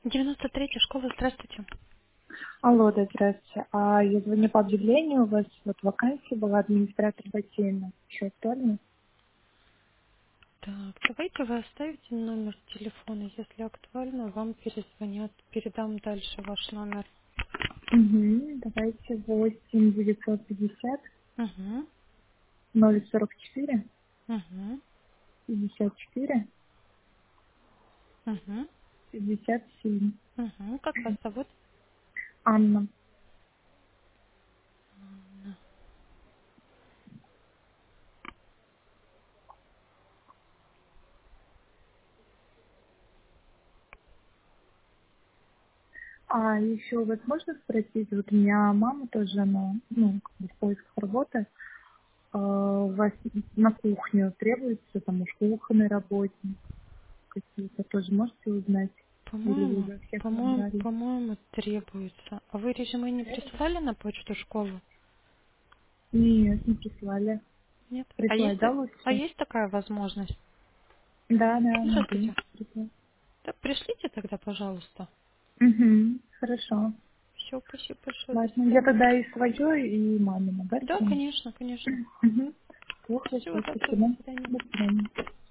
93-я школа, здравствуйте. Алло, да, здравствуйте. Я звоню по объявлению. У вас вот вакансия была администратор бассейна. Еще актуально? Так, давайте вы оставите номер телефона, если актуально, вам перезвонят, передам дальше ваш номер. Угу. Давайте 8 950 Угу, 044 угу, 54 угу, 57. угу. Как вас зовут? Анна. Еще вас можно спросить? Вот у меня мама тоже, она, как бы в поисках работы. У вас на кухню требуется там уж кухонный работник какие-то тоже можете узнать? Или вы По-моему, уже всех по-моему, набрали? по-моему, требуется. А вы резюме не присылали на почту школы? Нет, не прислали. Нет. А Прислать, есть, да, а лучше? есть такая возможность? Да, да, могу Здравствуйте. прислать. Да, пришлите тогда, пожалуйста. Угу, хорошо. Все, спасибо большое, до Ладно, я свидания. тогда и свое, и мамина, да, Да, скину? конечно, конечно. Угу. Всего Хорошо, доброго, до спасибо. свидания. До свидания.